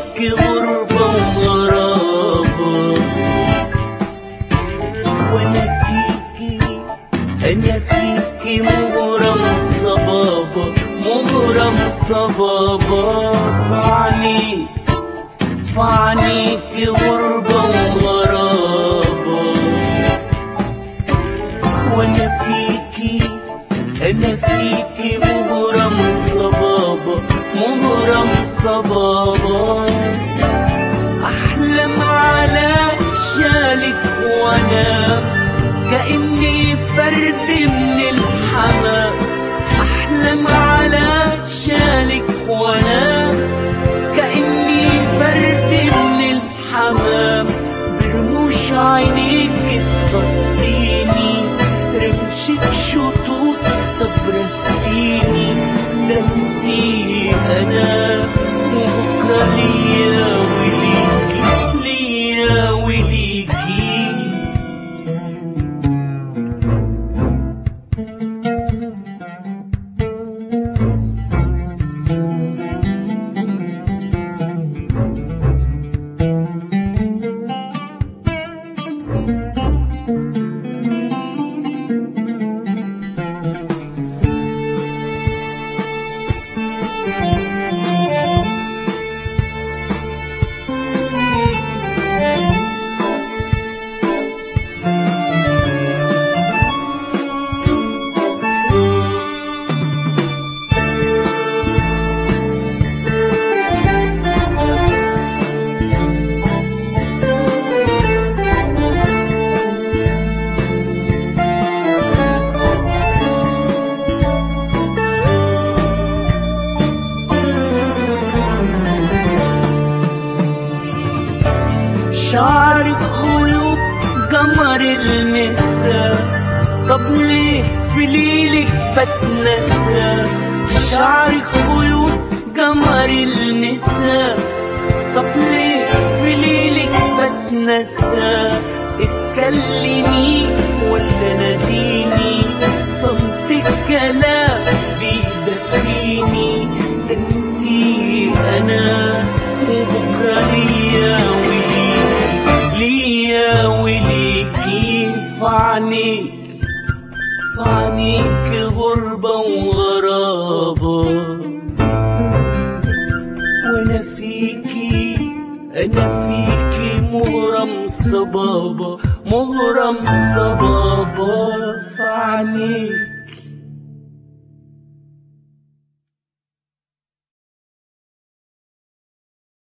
فيكي غربة وغرابة، وانا فيكي مغرم صبابة، مغرم صبابة. فعنيكي غربة وغرابة، وانا فيكي مغرم صبابة، مغرم صبابة. احلم على شالك وانا كأني فرد من الحمام، احلم على شالك وانا كأني فرد من الحمام. برموش عينيك تغطيني، رمشك شطوط تبرسيني، ده انتي انا وبكرة ليا وليكي، ليا وليكي. شعرك خيوط قمر المسا، طب ليه في ليلك بتنسى؟ شعرك خيوط قمر المسا، طب ليه في ليلك بتنسى؟ اتكلمي ولا ناديني، صمتك كلام بيدفيني، ده انتي انا وبكرة ليا ليا وليكي. فعنيك غربة وغرابة، وانا فيكي مغرم صبابة، مغرم صبابة. فعنيك